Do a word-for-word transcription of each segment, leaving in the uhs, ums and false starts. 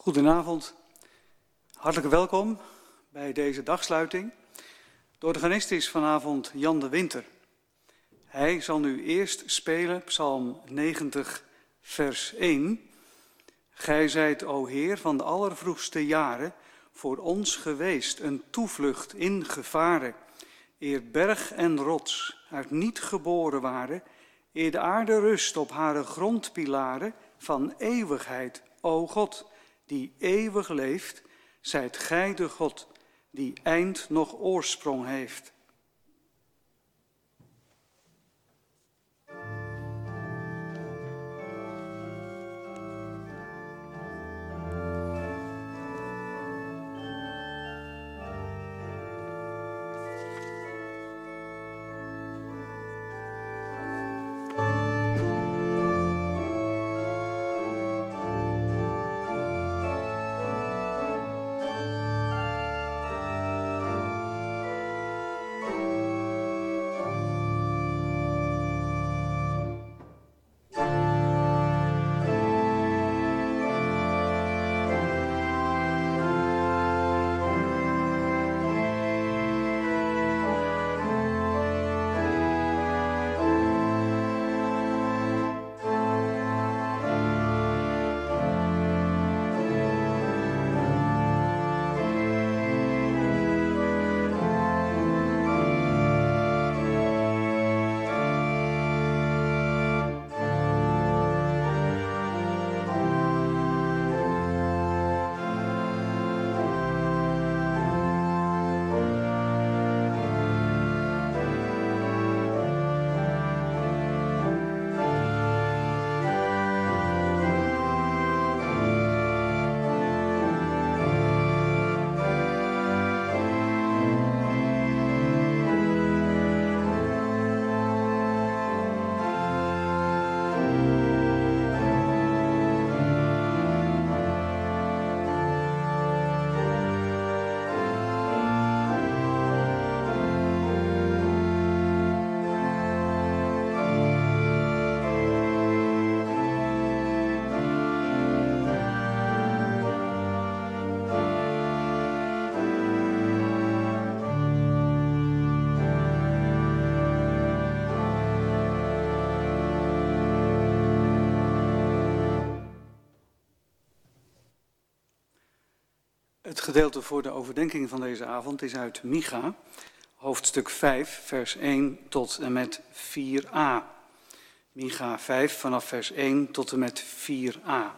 Goedenavond, hartelijk welkom bij deze dagsluiting. De organist is vanavond Jan de Winter. Hij zal nu eerst spelen Psalm negentig, vers één. Gij zijt, o Heer, van de allervroegste jaren voor ons geweest, een toevlucht in gevaren. Eer berg en rots uit niet geboren waren, eer de aarde rust op hare grondpilaren van eeuwigheid, o God, die eeuwig leeft, zijt gij de God, die eind nog oorsprong heeft. Het gedeelte voor de overdenking van deze avond is uit Micha, hoofdstuk vijf, vers één tot en met vier a. Micha vijf, vanaf vers één tot en met vier a.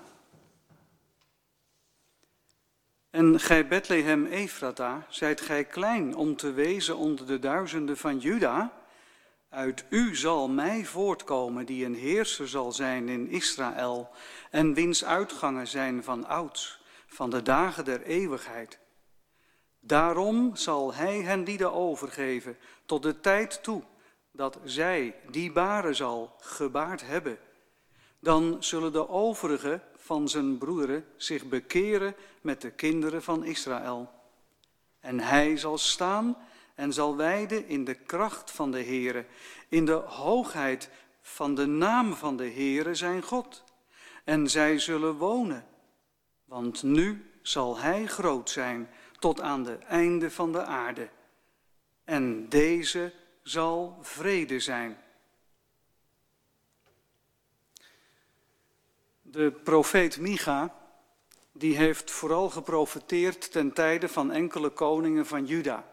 En gij Bethlehem Ephrata, zijt gij klein om te wezen onder de duizenden van Juda? Uit u zal mij voortkomen die een heerser zal zijn in Israël en wiens uitgangen zijn van ouds, van de dagen der eeuwigheid. Daarom zal hij hen lieden overgeven tot de tijd toe dat zij, die baren zal, gebaard hebben. Dan zullen de overigen van zijn broederen zich bekeren met de kinderen van Israël. En hij zal staan en zal wijden in de kracht van de Heere, in de hoogheid van de naam van de Heere zijn God. En zij zullen wonen, want nu zal hij groot zijn tot aan de einde van de aarde. En deze zal vrede zijn. De profeet Micha, die heeft vooral geprofeteerd ten tijde van enkele koningen van Juda.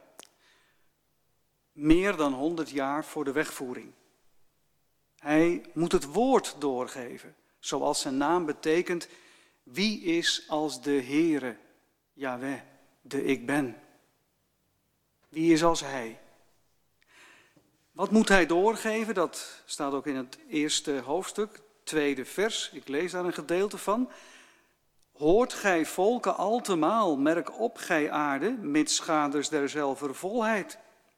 Meer dan honderd jaar voor de wegvoering. Hij moet het woord doorgeven, zoals zijn naam betekent. Wie is als de Heere, Jahweh, de ik ben? Wie is als hij? Wat moet hij doorgeven? Dat staat ook in het eerste hoofdstuk, tweede vers. Ik lees daar een gedeelte van. Hoort gij volken altemaal, merk op gij aarde, mitschaders derzelver volheid.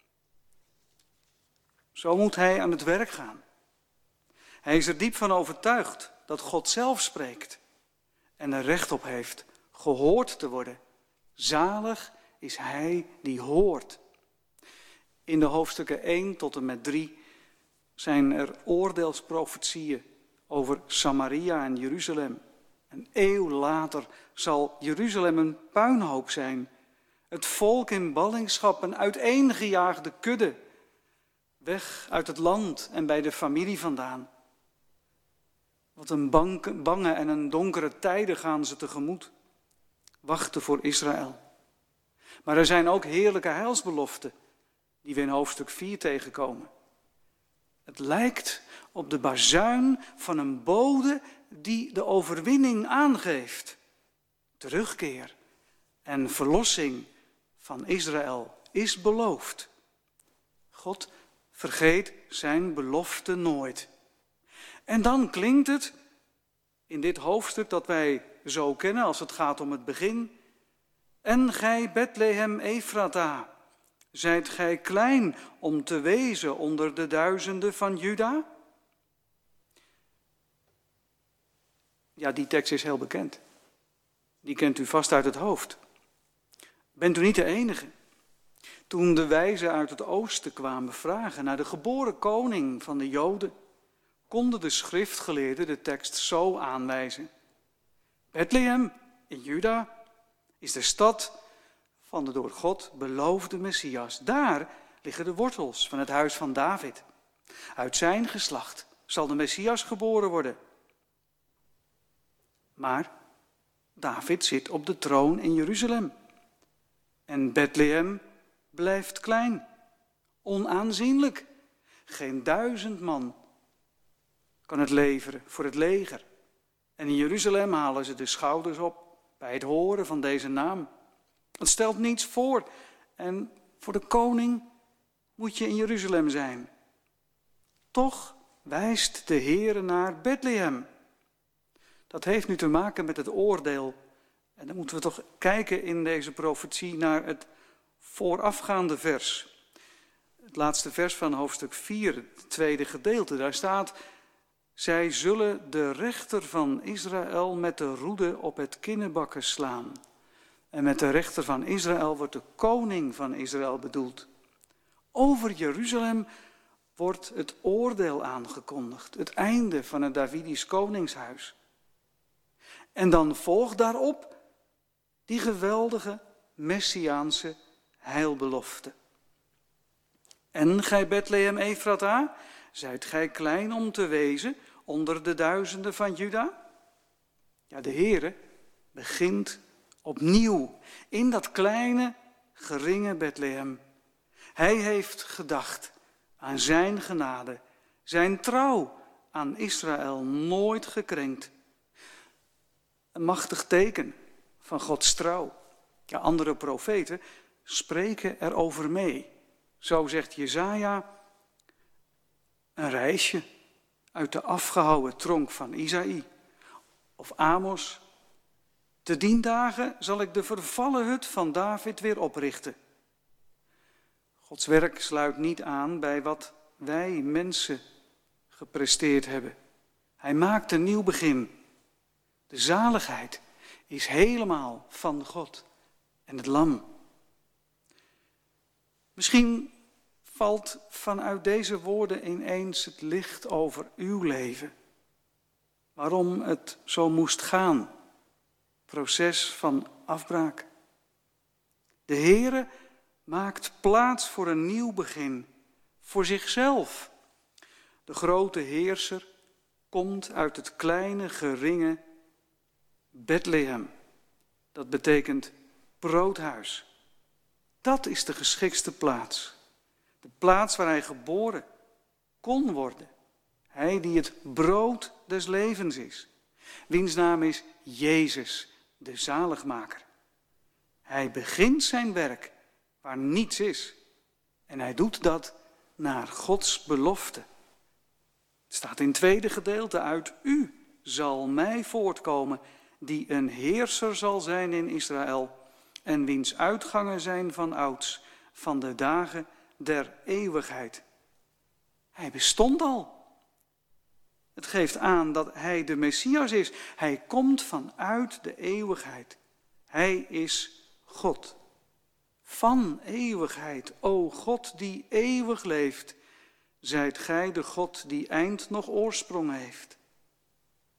Zo moet hij aan het werk gaan. Hij is er diep van overtuigd dat God zelf spreekt en er recht op heeft gehoord te worden. Zalig is hij die hoort. In de hoofdstukken één tot en met drie zijn er oordeelsprofetieën over Samaria en Jeruzalem Een eeuw later zal Jeruzalem een puinhoop zijn. Het volk in ballingschap, een uiteengejaagde kudde. Weg uit het land en bij de familie vandaan. Wat een bange en een donkere tijden gaan ze tegemoet. Wachten voor Israël. Maar er zijn ook heerlijke heilsbeloften die we in hoofdstuk vier tegenkomen. Het lijkt op de bazuin van een bode die de overwinning aangeeft. Terugkeer en verlossing van Israël is beloofd. God vergeet zijn belofte nooit. En dan klinkt het in dit hoofdstuk dat wij zo kennen als het gaat om het begin. En gij Bethlehem Ephrata, zijt gij klein om te wezen onder de duizenden van Juda? Ja, die tekst is heel bekend. Die kent u vast uit het hoofd. Bent u niet de enige? Toen de wijzen uit het oosten kwamen vragen naar de geboren koning van de Joden, konden de schriftgeleerden de tekst zo aanwijzen. Bethlehem in Juda is de stad van de door God beloofde Messias. Daar liggen de wortels van het huis van David. Uit zijn geslacht zal de Messias geboren worden. Maar David zit op de troon in Jeruzalem. En Bethlehem blijft klein, onaanzienlijk. Geen duizend man kan het leveren voor het leger. En in Jeruzalem halen ze de schouders op bij het horen van deze naam. Het stelt niets voor. En voor de koning moet je in Jeruzalem zijn. Toch wijst de Heere naar Bethlehem. Dat heeft nu te maken met het oordeel. En dan moeten we toch kijken in deze profetie naar het voorafgaande vers. Het laatste vers van hoofdstuk vier, het tweede gedeelte. Daar staat: zij zullen de rechter van Israël met de roede op het kinnebakken slaan. En met de rechter van Israël wordt de koning van Israël bedoeld. Over Jeruzalem wordt het oordeel aangekondigd. Het einde van het Davidisch koningshuis. En dan volgt daarop die geweldige messiaanse heilbelofte. En gij Bethlehem Ephrata, zijt gij klein om te wezen onder de duizenden van Juda? Ja, de Heere begint opnieuw in dat kleine, geringe Bethlehem. Hij heeft gedacht aan zijn genade, zijn trouw aan Israël nooit gekrenkt. Een machtig teken van Gods trouw. Ja, andere profeten spreken erover mee. Zo zegt Jesaja: een reisje uit de afgehouwen tronk van Isaïe. Of Amos: te dien dagen zal ik de vervallen hut van David weer oprichten. Gods werk sluit niet aan bij wat wij mensen gepresteerd hebben. Hij maakt een nieuw begin. De zaligheid is helemaal van God en het lam. Misschien valt vanuit deze woorden ineens het licht over uw leven. Waarom het zo moest gaan. Proces van afbraak. De Heere maakt plaats voor een nieuw begin. Voor zichzelf. De grote heerser komt uit het kleine, geringe Bethlehem. Dat betekent broodhuis. Dat is de geschiktste plaats. De plaats waar hij geboren kon worden. Hij die het brood des levens is. Wiens naam is Jezus, de zaligmaker. Hij begint zijn werk waar niets is. En hij doet dat naar Gods belofte. Het staat in het tweede gedeelte: uit u zal mij voortkomen, die een heerser zal zijn in Israël, en wiens uitgangen zijn van ouds, van de dagen der eeuwigheid. Hij bestond al. Het geeft aan dat hij de Messias is. Hij komt vanuit de eeuwigheid. Hij is God. Van eeuwigheid, o God die eeuwig leeft, zijt gij de God die eind nog oorsprong heeft.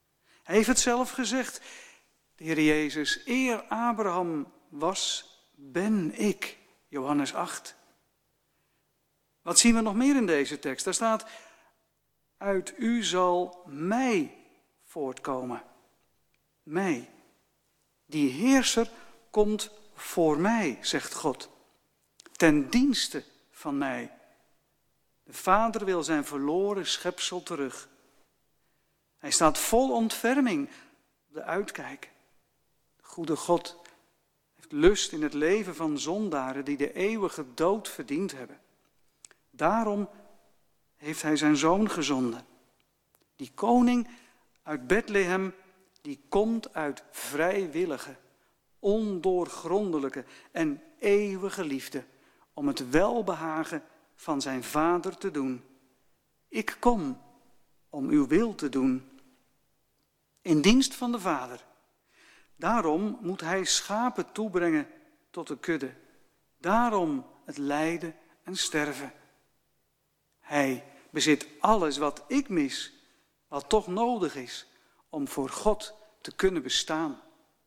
Hij heeft het zelf gezegd. De Heer Jezus, eer Abraham was, ben ik. Johannes acht. Wat zien we nog meer in deze tekst? Daar staat, uit u zal mij voortkomen. Mij. Die heerser komt voor mij, zegt God. Ten dienste van mij. De Vader wil zijn verloren schepsel terug. Hij staat vol ontferming op de uitkijk. De goede God heeft lust in het leven van zondaren die de eeuwige dood verdiend hebben. Daarom heeft hij zijn zoon gezonden. Die koning uit Bethlehem, die komt uit vrijwillige, ondoorgrondelijke en eeuwige liefde om het welbehagen van zijn Vader te doen. Ik kom om uw wil te doen. In dienst van de Vader. Daarom moet hij schapen toebrengen tot de kudde. Daarom het lijden en sterven. Hij bezit alles wat ik mis, wat toch nodig is om voor God te kunnen bestaan.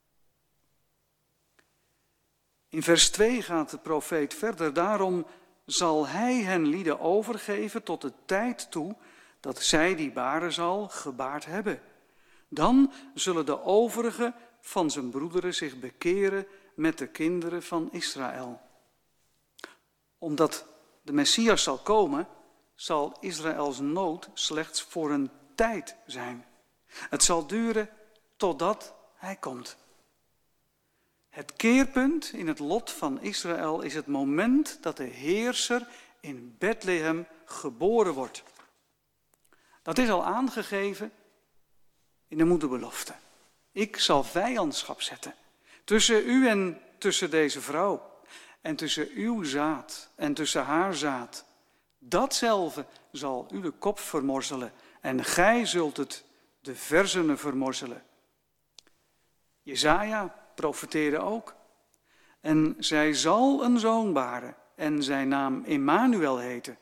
In vers twee gaat de profeet verder. Daarom zal hij hen lieden overgeven tot de tijd toe dat zij die baren zal gebaard hebben. Dan zullen de overigen van zijn broederen zich bekeren met de kinderen van Israël. Omdat de Messias zal komen, zal Israëls nood slechts voor een tijd zijn. Het zal duren totdat hij komt. Het keerpunt in het lot van Israël is het moment dat de heerser in Bethlehem geboren wordt. Dat is al aangegeven in de moederbelofte. Ik zal vijandschap zetten tussen u en tussen deze vrouw. En tussen uw zaad en tussen haar zaad. Datzelfde zal u de kop vermorzelen en gij zult het de verzenen vermorzelen. Jesaja profeteerde ook. En zij zal een zoon baren en zijn naam Immanuel heten.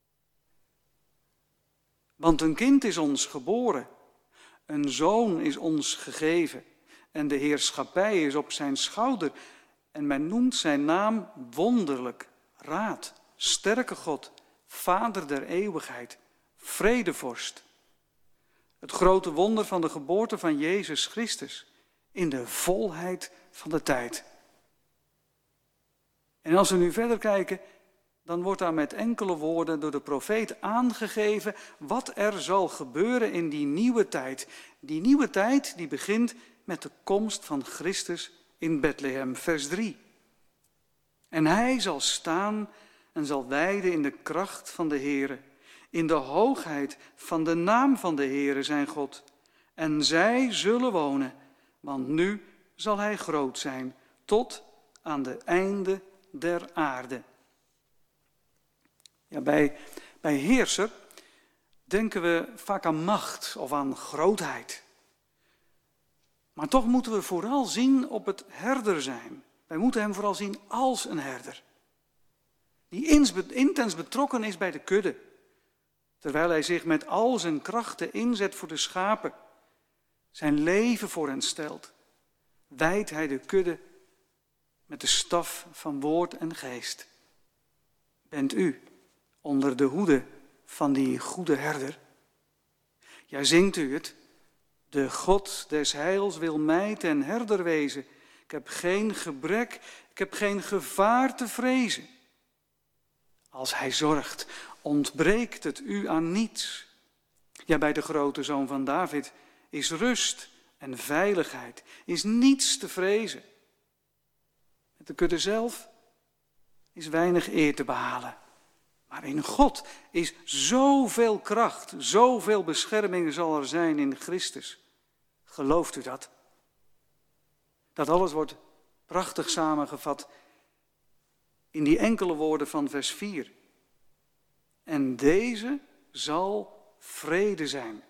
Want een kind is ons geboren, een zoon is ons gegeven en de heerschappij is op zijn schouder. En men noemt zijn naam wonderlijk, raad, sterke God, Vader der eeuwigheid, vredevorst. Het grote wonder van de geboorte van Jezus Christus in de volheid van de tijd. En als we nu verder kijken, dan wordt daar met enkele woorden door de profeet aangegeven wat er zal gebeuren in die nieuwe tijd. Die nieuwe tijd die begint met de komst van Christus in Bethlehem, vers drie. En hij zal staan en zal wijden in de kracht van de Heere, in de hoogheid van de naam van de Heere zijn God. En zij zullen wonen, want nu zal hij groot zijn, tot aan de einde der aarde. Ja, bij, bij heerser denken we vaak aan macht of aan grootheid. Maar toch moeten we vooral zien op het herder zijn. Wij moeten hem vooral zien als een herder. Die intens betrokken is bij de kudde. Terwijl hij zich met al zijn krachten inzet voor de schapen. Zijn leven voor hen stelt. Wijdt hij de kudde met de staf van woord en geest. Bent u onder de hoede van die goede herder? Ja, zingt u het? De God des heils wil mij ten herder wezen. Ik heb geen gebrek, ik heb geen gevaar te vrezen. Als hij zorgt, ontbreekt het u aan niets. Ja, bij de grote zoon van David is rust en veiligheid, is niets te vrezen. Met de kudde zelf is weinig eer te behalen. Maar in God is zoveel kracht, zoveel bescherming zal er zijn in Christus. Gelooft u dat? Dat alles wordt prachtig samengevat in die enkele woorden van vers vier. En deze zal vrede zijn.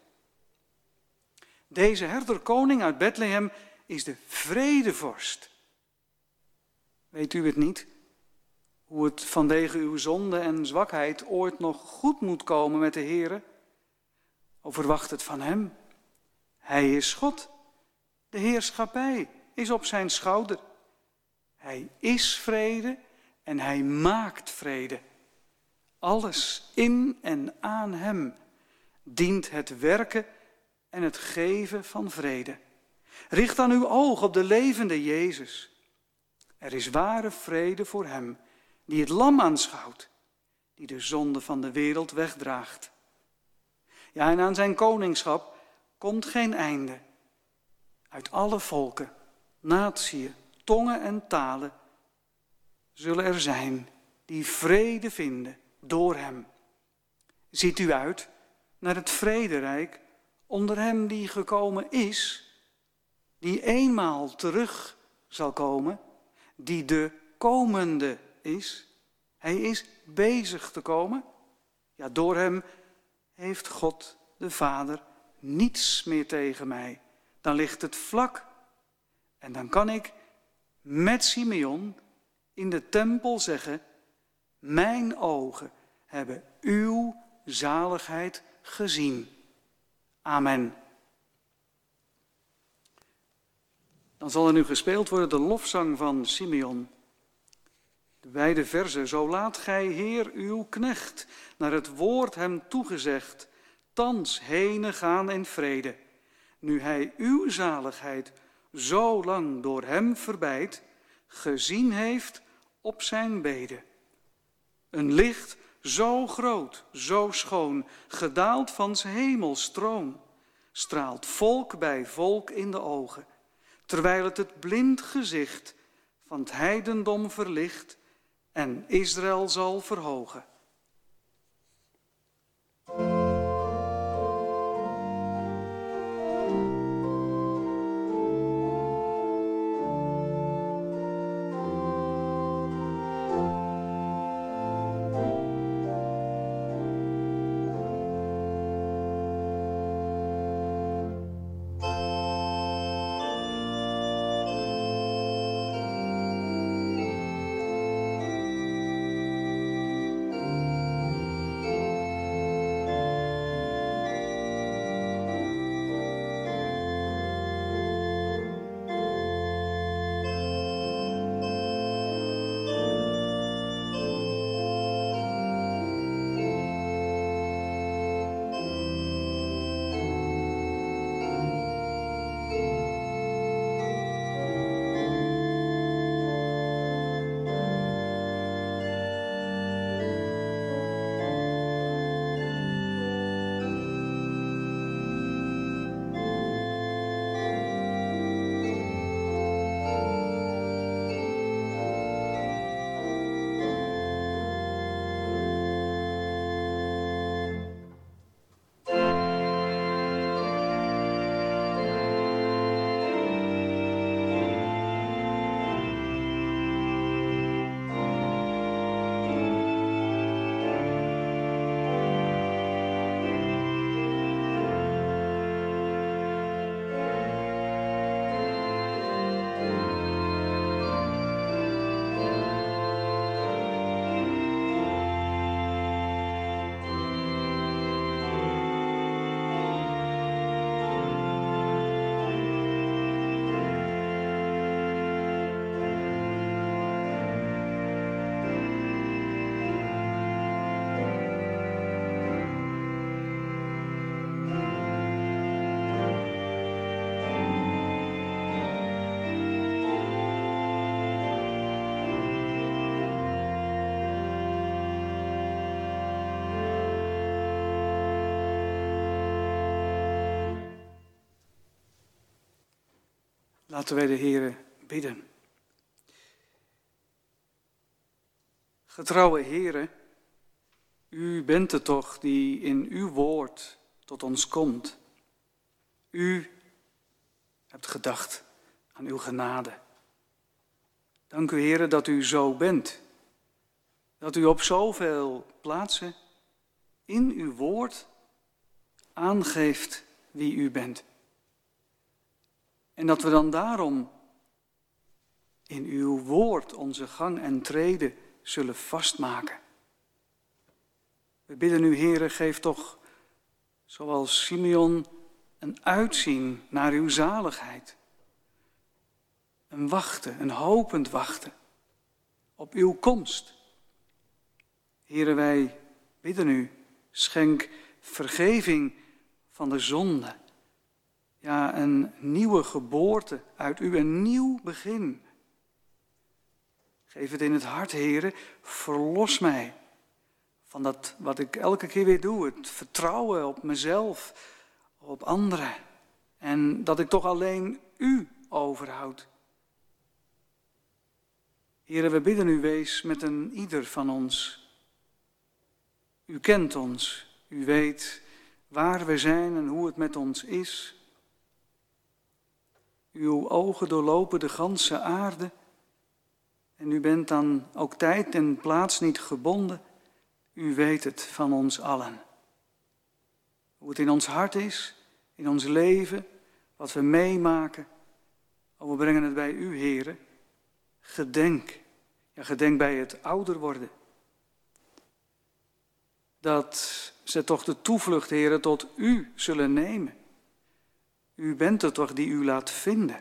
Deze herderkoning uit Bethlehem is de vredevorst. Weet u het niet? Hoe het vanwege uw zonde en zwakheid ooit nog goed moet komen met de Heere? O, verwacht het van hem. Hij is God. De heerschappij is op zijn schouder. Hij is vrede en hij maakt vrede. Alles in en aan hem dient het werken en het geven van vrede. Richt dan uw oog op de levende Jezus. Er is ware vrede voor hem die het lam aanschouwt, die de zonde van de wereld wegdraagt. Ja, en aan zijn koningschap komt geen einde. Uit alle volken, natieën, tongen en talen zullen er zijn die vrede vinden door hem. Ziet u uit naar het vrederijk onder hem die gekomen is, die eenmaal terug zal komen, die de komende is. Hij is bezig te komen. Ja, door hem heeft God de Vader niets meer tegen mij. Dan ligt het vlak en dan kan ik met Simeon in de tempel zeggen: mijn ogen hebben uw zaligheid gezien. Amen. Dan zal er nu gespeeld worden de lofzang van Simeon. De wijde verzen: zo laat gij, Heer, uw knecht, naar het woord hem toegezegd, thans henen gaan in vrede. Nu hij uw zaligheid zo lang door hem verbeid, gezien heeft op zijn bede. Een licht zo groot, zo schoon, gedaald van 's hemels troon, straalt volk bij volk in de ogen, terwijl het het blind gezicht van het heidendom verlicht en Israël zal verhogen. Laten wij de Heere bidden. Getrouwe Heere, u bent het toch die in uw woord tot ons komt. U hebt gedacht aan uw genade. Dank u, Heere, dat u zo bent. Dat u op zoveel plaatsen in uw woord aangeeft wie u bent. En dat we dan daarom in uw woord onze gang en treden zullen vastmaken. We bidden u, Heere, geef toch, zoals Simeon een uitzien naar uw zaligheid. Een wachten, een hopend wachten op uw komst. Here, wij bidden u, schenk vergeving van de zonde. Ja, een nieuwe geboorte uit u, een nieuw begin. Geef het in het hart, Heere, verlos mij van dat wat ik elke keer weer doe. Het vertrouwen op mezelf, op anderen. En dat ik toch alleen u overhoud. Heere, we bidden u, wees met een ieder van ons. U kent ons, u weet waar we zijn en hoe het met ons is. Uw ogen doorlopen de ganse aarde en u bent aan ook tijd en plaats niet gebonden. U weet het van ons allen. Hoe het in ons hart is, in ons leven, wat we meemaken. Oh, we brengen het bij u, Heere. Gedenk, ja, gedenk bij het ouder worden. Dat ze toch de toevlucht, Heere, tot u zullen nemen. U bent het toch die u laat vinden.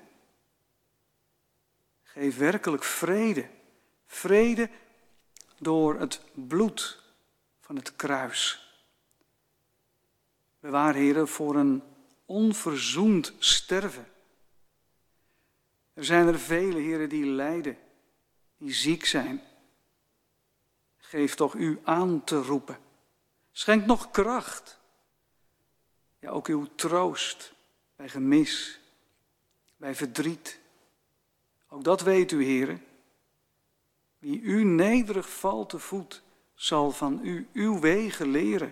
Geef werkelijk vrede. Vrede door het bloed van het kruis. Bewaar, Heere, voor een onverzoend sterven. Er zijn er vele, Heere, die lijden, die ziek zijn. Geef toch u aan te roepen. Schenk nog kracht. Ja, ook uw troost bij gemis, bij verdriet. Ook dat weet u, Heere. Wie u nederig valt te voet, zal van u uw wegen leren.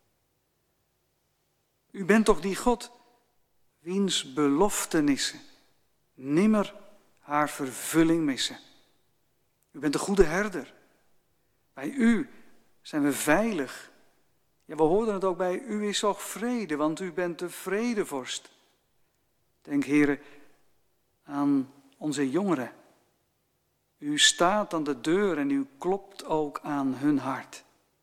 U bent toch die God, wiens beloftenissen nimmer haar vervulling missen. U bent de goede herder. Bij u zijn we veilig. Ja, we hoorden het ook bij u is toch vrede, want u bent de vredevorst. Denk, Heere, aan onze jongeren. U staat aan de deur en u klopt ook aan hun hart.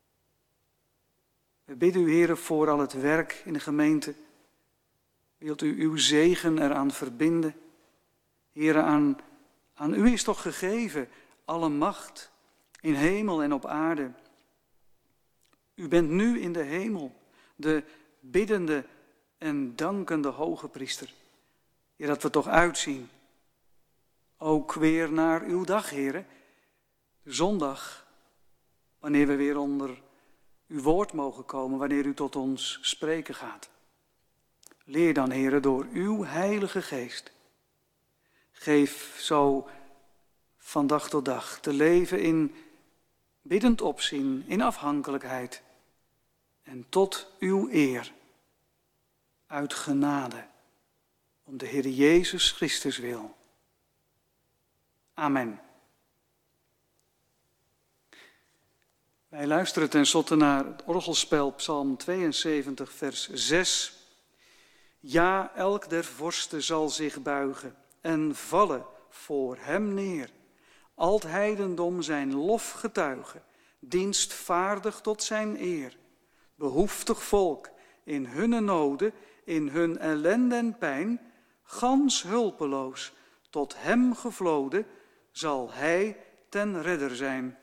We bidden u, Heere, voor al het werk in de gemeente. Wilt u uw zegen eraan verbinden? Heere, aan, aan u is toch gegeven alle macht in hemel en op aarde. U bent nu in de hemel, de biddende en dankende hoge priester. Ja, dat we toch uitzien. Ook weer naar uw dag, Heere. De zondag, wanneer we weer onder uw woord mogen komen, wanneer u tot ons spreken gaat. Leer dan, Heere, door uw heilige geest. Geef zo van dag tot dag te leven in biddend opzien, in afhankelijkheid en tot uw eer, uit genade, om de Heer Jezus Christus wil. Amen. Wij luisteren tenslotte naar het orgelspel Psalm tweeënzeventig, vers zes. Ja, elk der vorsten zal zich buigen en vallen voor hem neer. Al het heidendom zijn lof getuigen, dienstvaardig tot zijn eer. Behoeftig volk in hunne noden, in hun ellende en pijn, gans hulpeloos tot hem gevloden, zal hij ten redder zijn.